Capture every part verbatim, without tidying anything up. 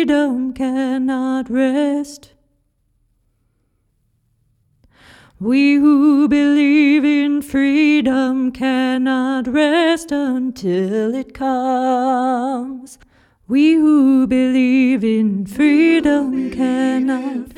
freedom cannot rest. We who believe in freedom cannot rest until it comes. We who believe in freedom cannot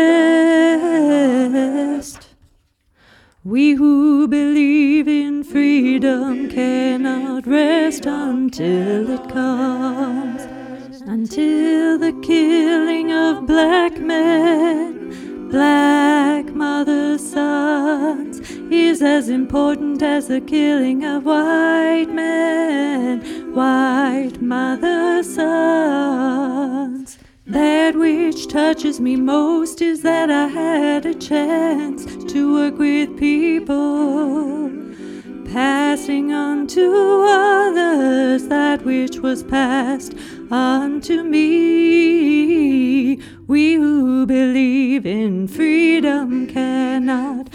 rest. We who believe in freedom cannot rest until it comes. Until the killing of black men, black mothers' sons, is as important as the killing of white men, white mothers' sons. That which touches me most is that I had a chance to work with people, passing on to others that which was passed unto me. We who believe in freedom cannot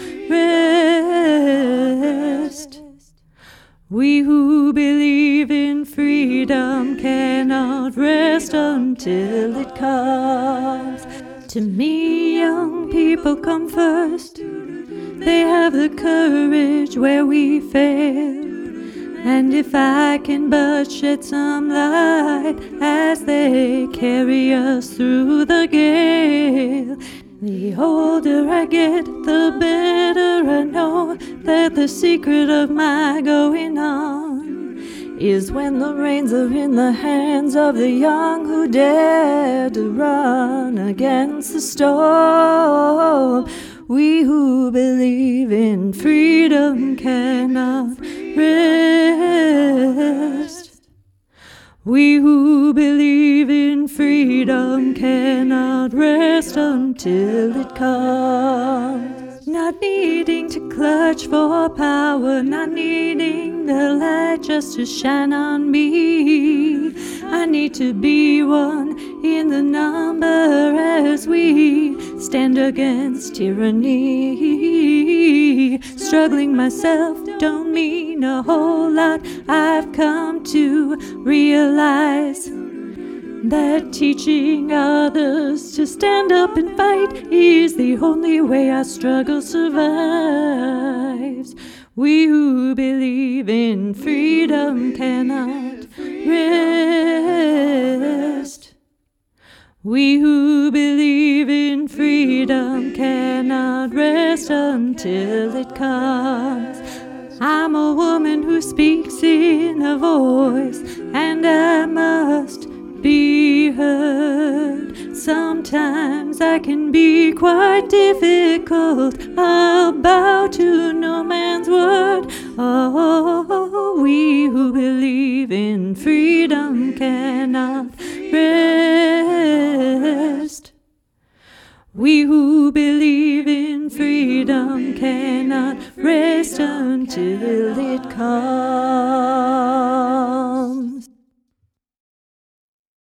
rest. We who believe in freedom cannot rest until it comes. To me, young people come first. They have the courage where we fail. And if I can but shed some light as they carry us through the gale, the older I get, the better I know that the secret of my going on is when the reins are in the hands of the young who dare to run against the storm. We who believe in freedom cannot rest. We who believe in freedom cannot rest until it comes. Not needing to clutch for power, not needing the light just to shine on me. I need to be one in the number as we stand against tyranny. Struggling myself don't mean a whole lot. I've come to realize that teaching others to stand up and fight is the only way our struggle survives. We who believe in freedom cannot rest. We who believe in freedom cannot rest until it comes. I'm a woman who speaks in a voice, and I must be heard. Sometimes I can be quite difficult. I'll bow to no man's word. Oh, we who believe in freedom cannot rest. We who believe in freedom cannot rest until it comes.